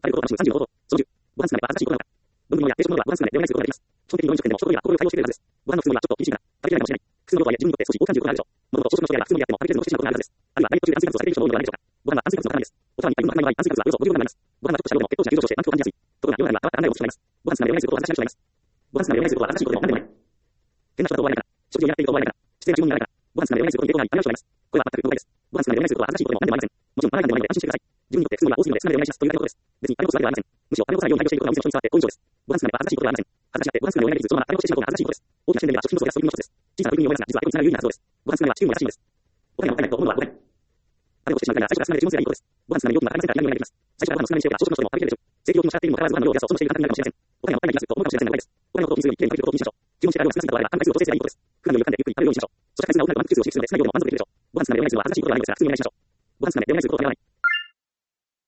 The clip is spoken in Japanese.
食べることが30のこと。その10、ご飯少なめは恥ずかしいことなのか。論文のや定食のはご飯少なめでお願いすることができます。基本的に飲食店でも食後には心を対応してくれるはずです。ご飯の普通盛りはちょっと厳しいが、食べきれないかもしれない。普通の量とはいえ自分にとって少し多く感じることがあるでしょう。もともと朝食の食やら普通盛りであっても食べきれずに落ちてしまうことがあるはずです。あるいはダイエット中で炭水化物を避けている人も多いのではないでしょうか。ご飯は炭水化物の塊です。お茶碗一杯分の場合炭水化物はおよそ 50g になります。ご飯がちょっとした量でも血糖値が急上昇して満腹を感じやすい。ところが夜なりは変わった案内を持つ人がいます。ご飯少なめでお願いすることを恥ずかしがる人がいます。ご飯少なめでお願いすることは恥ずかしいことでも何でもない。変な人だと思われないから。食事を嫌っていると思われないから。出演が十分にならないから。ご飯少なめでお願いすることに抵抗があり、ダメな人がいます。これは全く誤解です。ご飯少なめでお願いすることは恥ずかしいことでも何でもありません。もちろん、マナーがでもないので安心してください。自分にとって普通盛りは多すぎるので少なめでお願いしますというだけのことです。別にあれこそだけではありません。むしろあれこそないように配慮していることがお店の人に伝わって大以上です。ご飯少なめは恥ずかしいことではありません。恥ずかしがってご飯少なめをやりつつそのままあれをしてしまうことが恥ずかしいことです。大きな視点で見れば食品ロスを減らす取り組みの一つです。小さな取り組みに思いますが、実は世につながる有意義な活動です。ご飯少なめは地球にも優しいのです。お金がもったいないと思うのは誤解。あれをしてしまうためなら最初から少なめで注文すればいいことです。ご飯少なめ料金はかかりませんから何もやります。最初からご飯を少なめにしておけば朝食の人でも食べきれるでしょう。正規料金を支払っているにもかかわらずご飯の量を減らすとそのしている簡単になるかもしれません。お金がもったいない気がすると思うかもしれませんが誤解です。お金のことを気にするよりきれいに食べることを気にしましょう。注文していた量が少なすぎた場合は単価数を調整すればいいことです。普段の余裕を掴んでゆっくり食べるようにしましょう。そして回数が多くなると満腹数を刺激するので少ない量でも満足できるでしょう。ご飯少なめでお願いするのは恥ずかしいことではないのですが普通にお願いしましょう。